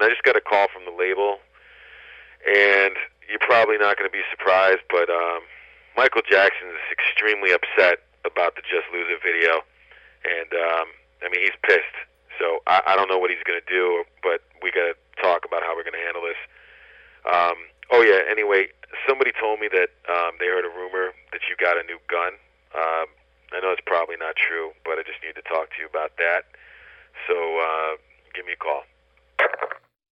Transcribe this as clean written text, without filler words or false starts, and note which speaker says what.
Speaker 1: I just got a call from the label, and you're probably not going to be surprised, but Michael Jackson is extremely upset about the Just Lose It video, and I mean, he's pissed. So I don't know what he's going to do, but we got to talk about how we're going to handle this. Oh yeah. Anyway, somebody told me that they heard a rumor that you got a new gun. I know it's probably not true, but I just need to talk to you about that. So give me a call.